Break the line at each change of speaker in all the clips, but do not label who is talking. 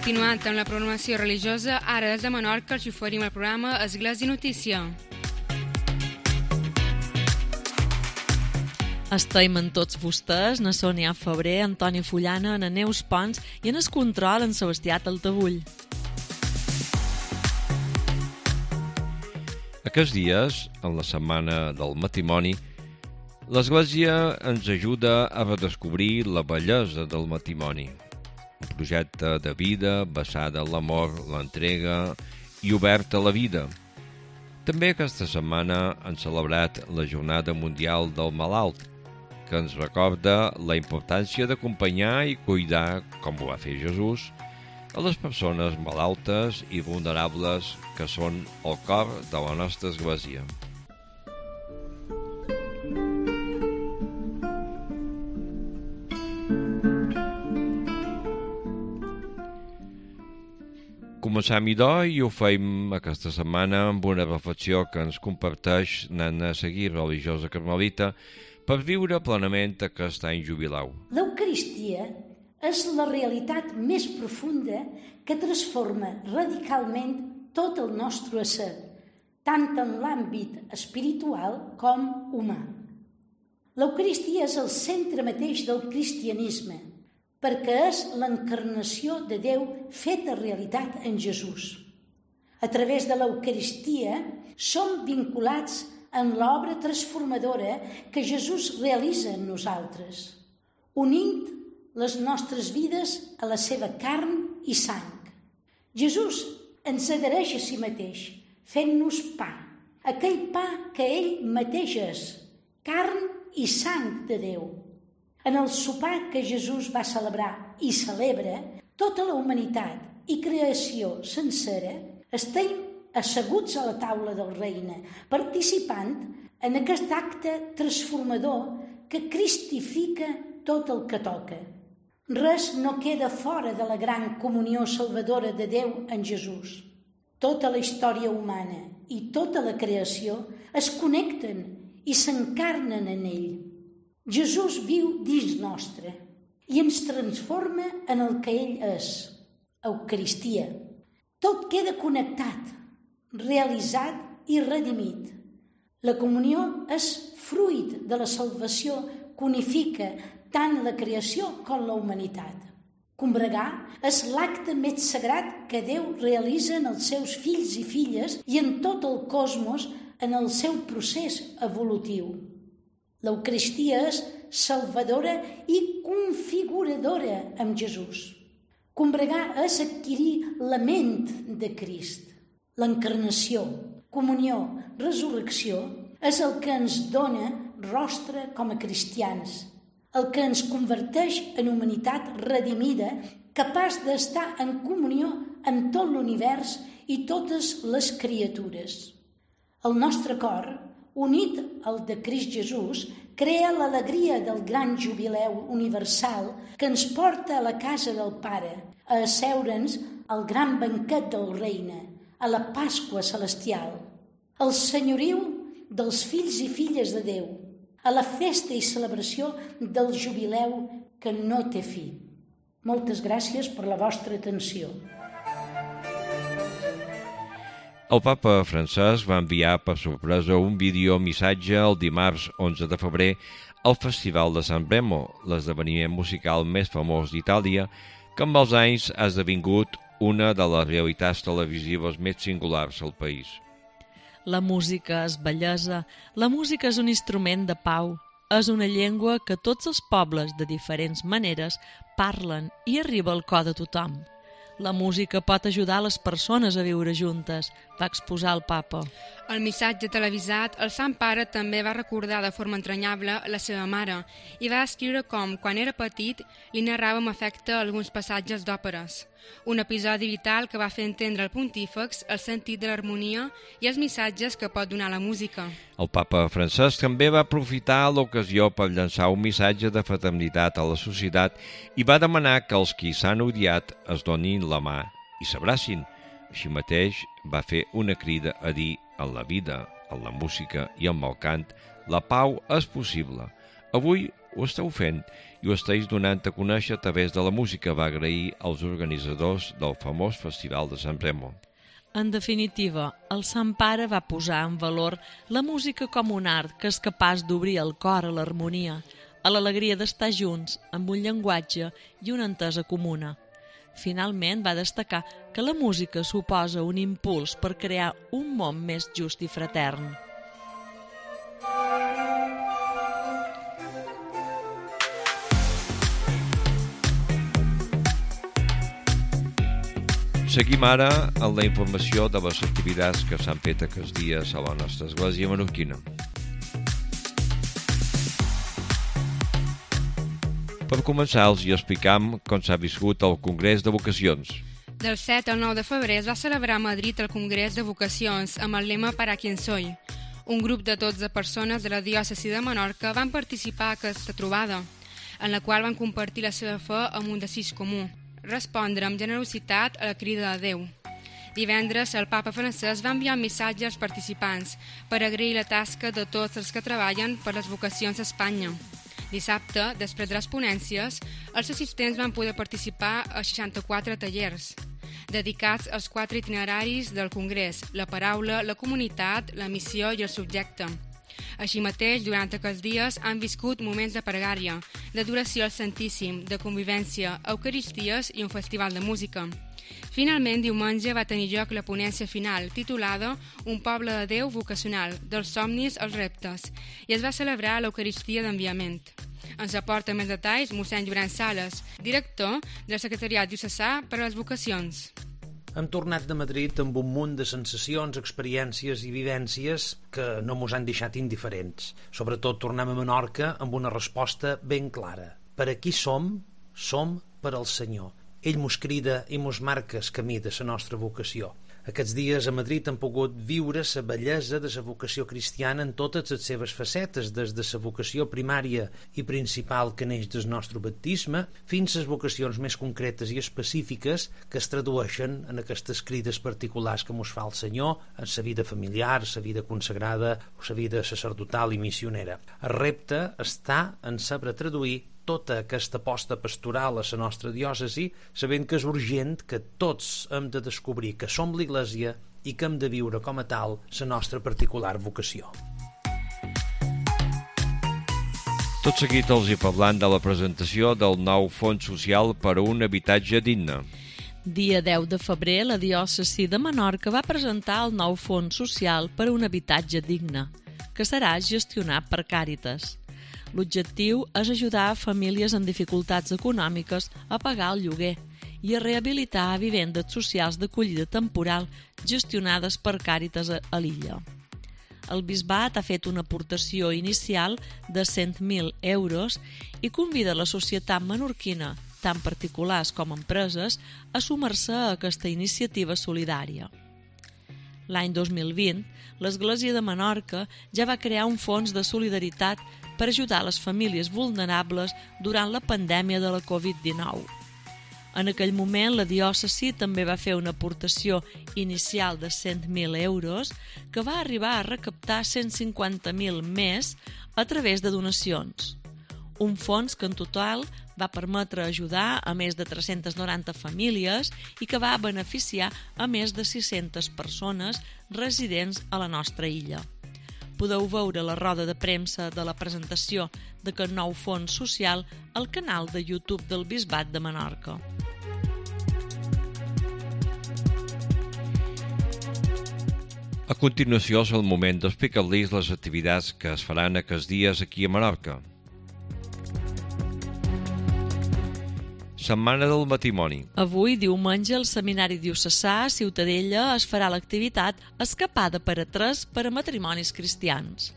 Continuant amb la programació religiosa, ara des de Menorca els oferim el programa Església Notícia.
Estem amb tots vostès, na Sònia Febrer, Antoni Fullana, na Neus Pons i en el control en Sebastià Taltabull.
Aquests dies, en la setmana del matrimoni, l'Església ens ajuda a redescobrir la bellesa del matrimoni. Un projecte de vida basada en l'amor, l'entrega i oberta a la vida. També aquesta setmana han celebrat la Jornada Mundial del Malalt, que ens recorda la importància d'acompanyar i cuidar, com ho va fer Jesús, a les persones malaltes i vulnerables que són el cor de la nostra Església. Comencem idò i ho fem aquesta setmana amb una reflexió que ens comparteix Nana Seguí, religiosa carmelita, per viure plenament aquest any jubilau.
L'Eucaristia és la realitat més profunda que transforma radicalment tot el nostre ésser, tant en l'àmbit espiritual com humà. L'Eucaristia és el centre mateix del cristianisme, perquè és l'encarnació de Déu feta realitat en Jesús. A través de l'Eucaristia som vinculats en l'obra transformadora que Jesús realitza en nosaltres, unint les nostres vides a la seva carn i sang. Jesús ens adhereix a si mateix, fent-nos pa, aquell pa que ell mateix és, carn i sang de Déu. En el sopar que Jesús va celebrar i celebra, tota la humanitat i creació sencera estem asseguts a la taula del regne, participant en aquest acte transformador que cristifica tot el que toca. Res no queda fora de la gran comunió salvadora de Déu en Jesús. Tota la història humana i tota la creació es connecten i s'encarnen en ell. Jesús viu dins nostre i ens transforma en el que ell és, Eucaristia. Tot queda connectat, realitzat i redimit. La comunió és fruit de la salvació que unifica tant la creació com la humanitat. Combregar és l'acte més sagrat que Déu realitza en els seus fills i filles i en tot el cosmos en el seu procés evolutiu. L'Eucaristia és salvadora i configuradora amb Jesús. Combregar és adquirir la ment de Crist. L'encarnació, comunió, resurrecció és el que ens dona rostre com a cristians, el que ens converteix en humanitat redimida, capaç d'estar en comunió amb tot l'univers i totes les criatures. El nostre cor, unit al de Crist Jesús, crea l'alegria del gran jubileu universal que ens porta a la casa del Pare, a asseure'ns al gran banquet del regne, a la Pasqua celestial, al senyoriu dels fills i filles de Déu, a la festa i celebració del jubileu que no té fi. Moltes gràcies per la vostra atenció.
El papa Francesc va enviar per sorpresa un videomissatge el dimarts 11 de febrer al Festival de San Remo, l'esdeveniment musical més famós d'Itàlia, que amb els anys ha esdevingut una de les realitats televisives més singulars al país.
La música és bellesa, la música és un instrument de pau, és una llengua que tots els pobles de diferents maneres parlen i arriba al cor de tothom. La música pot ajudar les persones a viure juntes, va exposar el papa.
Al missatge televisat, el Sant Pare també va recordar de forma entranyable la seva mare i va descriure com, quan era petit, li narrava amb afecte alguns passatges d'òperes. Un episodi vital que va fer entendre al pontífex el sentit de l'harmonia i els missatges que pot donar la música.
El papa Francesc també va aprofitar l'ocasió per llançar un missatge de fraternitat a la societat i va demanar que els qui s'han odiat es donin la mà i s'abracin. Així mateix va fer una crida a dir en la vida, en la música i amb el cant, la pau és possible. Avui ho esteu fent i ho esteu donant a conèixer a través de la música, va agrair als organitzadors del famós Festival de San Remo.
En definitiva, el Sant Pare va posar en valor la música com un art que és capaç d'obrir el cor a l'harmonia, a l'alegria d'estar junts, amb un llenguatge i una entesa comuna. Finalment va destacar que la música suposa un impuls per crear un món més just i fratern.
Seguim ara amb la informació de les activitats que s'han fet aquests dies a la nostra església menorquina. Per començar, els explicam com s'ha viscut el Congrés de Vocacions.
Del 7 al 9 de febrer es va celebrar a Madrid el Congrés de Vocacions amb el lema Para quien soy. Un grup de 12 persones de la diòcesi de Menorca van participar a aquesta trobada, en la qual van compartir la seva fe amb un desig comú: respondre amb generositat a la crida de Déu. Divendres, el papa Francesc va enviar un missatge als participants per agrair la tasca de tots els que treballen per les vocacions a Espanya. Dissabte, després de les ponències, els assistents van poder participar a 64 tallers dedicats als 4 itineraris del Congrés: la paraula, la comunitat, la missió i el subjecte. Així mateix, durant aquests dies han viscut moments de pregària, d'adoració al Santíssim, de convivència, eucaristies i un festival de música. Finalment, diumenge va tenir lloc la ponència final, titulada Un poble de Déu vocacional, dels somnis als reptes, i es va celebrar l'Eucaristia d'enviament. Ens aporta més detalls mossèn Llorenç Sales, director del Secretariat Diocesà per a les Vocacions.
Hem tornat de Madrid amb un munt de sensacions, experiències i vivències que no mos han deixat indiferents. Sobretot tornem a Menorca amb una resposta ben clara. Per a qui som? Som per al Senyor. Ell mos crida i mos marca el camí de la nostra vocació. Aquests dies a Madrid hem pogut viure la bellesa de la vocació cristiana en totes les seves facetes, des de la vocació primària i principal que neix del nostre baptisme, fins a les vocacions més concretes i específiques que es tradueixen en aquestes crides particulars que mos fa el Senyor en la vida familiar, la vida consagrada o la vida sacerdotal i missionera. El repte està en saber traduir tota aquesta aposta pastoral a la nostra diòcesi, sabent que és urgent que tots hem de descobrir que som l'Església i que hem de viure com a tal la nostra particular vocació.
Tot seguit els hi parlant de la presentació del nou Fons Social per a un habitatge digne.
Dia 10 de febrer, la diòcesi de Menorca va presentar el nou Fons Social per a un habitatge digne, que serà gestionat per Càritas. L'objectiu és ajudar a famílies en dificultats econòmiques a pagar el lloguer i a rehabilitar vivendes socials d'acollida temporal gestionades per Càritas a l'illa. El bisbat ha fet una aportació inicial de 100.000 euros i convida la societat menorquina, tant particulars com empreses, a sumar-se a aquesta iniciativa solidària. L'any 2020, l'Església de Menorca ja va crear un fons de solidaritat per ajudar les famílies vulnerables durant la pandèmia de la Covid-19. En aquell moment, la diòcesi també va fer una aportació inicial de 100.000 euros que va arribar a recaptar 150.000 més a través de donacions. Un fons que en total va permetre ajudar a més de 390 famílies i que va beneficiar a més de 600 persones residents a la nostra illa. Podeu veure la roda de premsa de la presentació d'aquest nou fons social al canal de YouTube del Bisbat de Menorca.
A continuació és el moment d'explicar-los les activitats que es faran aquests dies aquí a Menorca. Setmana del matrimoni.
Avui, diumenge, al Seminari Diocesà a Ciutadella es farà l'activitat Escapada per a 3 per a matrimonis cristians.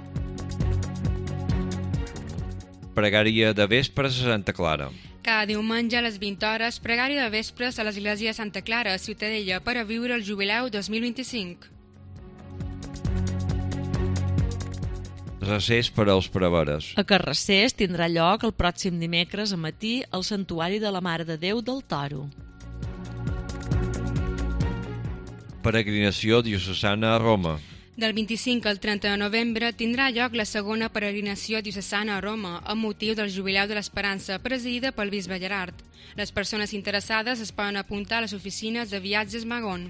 Pregària de vespres a Santa Clara.
Cada diumenge a les 20 hores, pregària de vespres a l'església de Santa Clara a Ciutadella per a viure el jubileu 2025.
Recés per als preveres.
A Carrassers tindrà lloc el pròxim dimecres a matí al Santuari de la Mare de Déu del Toro.
Peregrinació diocesana a Roma.
Del 25 al 30 de novembre tindrà lloc la segona peregrinació diocesana a Roma amb motiu del Jubileu de l'Esperança, presidida pel bisbe Gerard. Les persones interessades es poden apuntar a les oficines de Viatges Magon.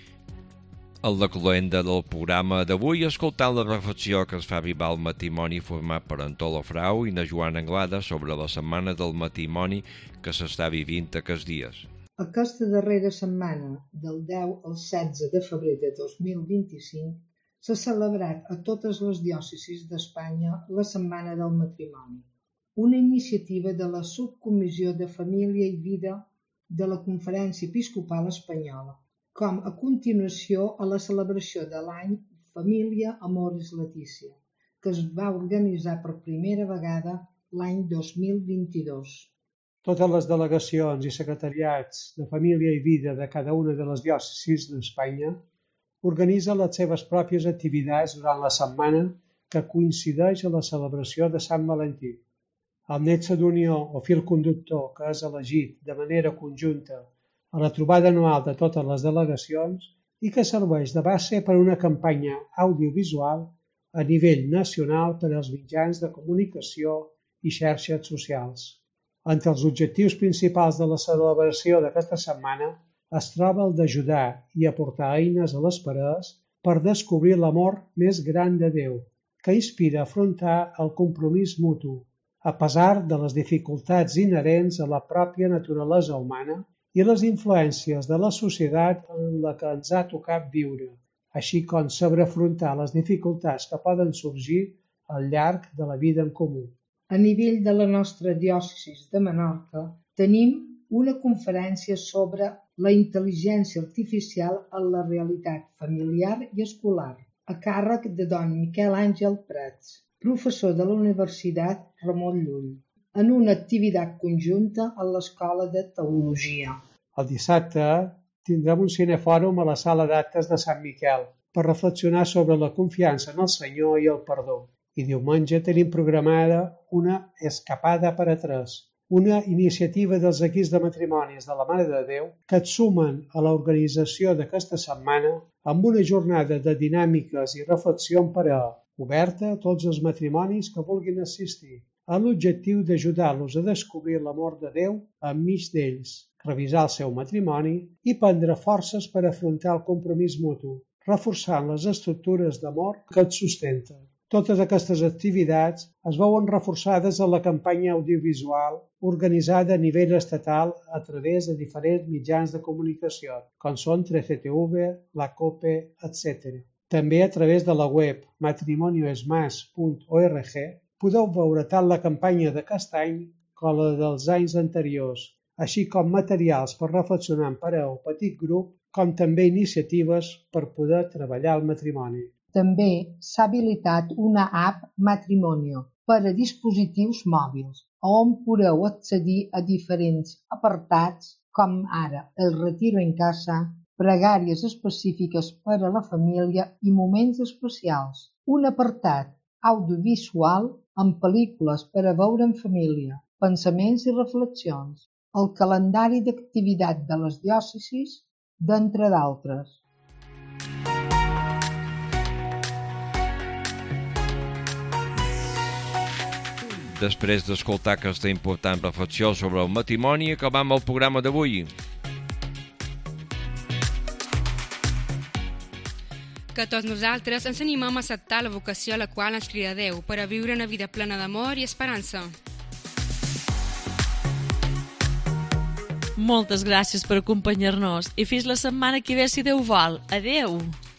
El de cloenda del programa d'avui, escoltant la reflexió que es fa arribar al matrimoni format per Antola Frau i na Joana Anglada sobre la setmana del matrimoni que s'està vivint aquests dies.
Aquesta darrera setmana, del 10 al 16 de febrer de 2025, s'ha celebrat a totes les diòcesis d'Espanya la Setmana del Matrimoni, una iniciativa de la Subcomissió de Família i Vida de la Conferència Episcopal Espanyola, com a continuació a la celebració de l'any Família Amoris Laetitia, que es va organitzar per primera vegada l'any 2022.
Totes les delegacions i secretariats de Família i Vida de cada una de les diòcesis d'Espanya organitzen les seves pròpies activitats durant la setmana que coincideix amb la celebració de Sant Valentí. El nexe d'unió o fil conductor que és elegit de manera conjunta a la trobada anual de totes les delegacions i que serveix de base per a una campanya audiovisual a nivell nacional per als mitjans de comunicació i xarxes socials. Entre els objectius principals de la celebració d'aquesta setmana es troba el d'ajudar i aportar eines a les parelles per descobrir l'amor més gran de Déu, que inspira a afrontar el compromís mutu, a pesar de les dificultats inherents a la pròpia naturalesa humana i les influències de la societat en la que ens ha tocat viure, així com saber afrontar les dificultats que poden sorgir al llarg de la vida en comú.
A nivell de la nostra diòcesi de Menorca tenim una conferència sobre la intel·ligència artificial en la realitat familiar i escolar, a càrrec de don Miquel Àngel Prats, professor de la Universitat Ramon Llull, en una activitat conjunta a l'Escola de Teologia.
El dissabte tindrem un cinefòrum a la sala d'actes de Sant Miquel per reflexionar sobre la confiança en el Senyor i el perdó. I diumenge tenim programada una escapada per a tres, una iniciativa dels equips de matrimonis de la Mare de Déu que et sumen a l'organització d'aquesta setmana amb una jornada de dinàmiques i reflexió en parella, oberta a tots els matrimonis que vulguin assistir, amb l'objectiu d'ajudar-los a descobrir l'amor de Déu enmig d'ells, revisar el seu matrimoni i prendre forces per afrontar el compromís mutu, reforçant les estructures d'amor que et sustenten. Totes aquestes activitats es veuen reforçades en la campanya audiovisual organitzada a nivell estatal a través de diferents mitjans de comunicació, com són 13TV, la COPE, etc. També a través de la web matrimonioesmas.org podeu veure tant la campanya d'aquest any com la dels anys anteriors, així com materials per reflexionar en parella o petit grup, com també iniciatives per poder treballar el matrimoni.
També s'ha habilitat una app Matrimonio per a dispositius mòbils, on podeu accedir a diferents apartats com ara el retiro en casa, pregàries específiques per a la família i moments especials, un apartat audiovisual amb pel·lícules per a veure en família, pensaments i reflexions, el calendari d'activitat de les diòcesis, d'entre d'altres.
Després d'escoltar aquesta important reflexió sobre el matrimoni, acabam el programa d'avui.
Que tots nosaltres ens animem a acceptar la vocació a la qual ens crida Déu per a viure una vida plena d'amor i esperança.
Moltes gràcies per acompanyar-nos i fins la setmana que ve si Déu vol. Adéu!